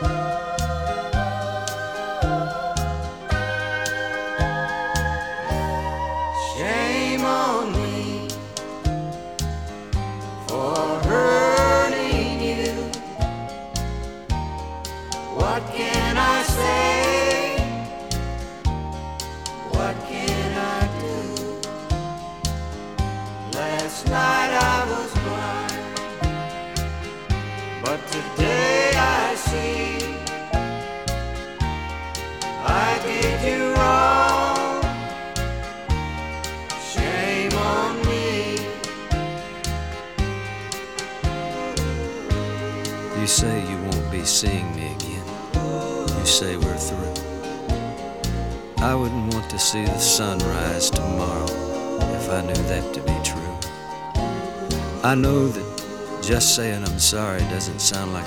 Shame on me for hurting you. What can I say? What can I do? Last night I was blind, but today I see I did you wrong. Shame on me. You say you won't be seeing me again. You say we're through. I wouldn't want to see the sun rise tomorrow if I knew that to be true. I know that just saying I'm sorry doesn't sound like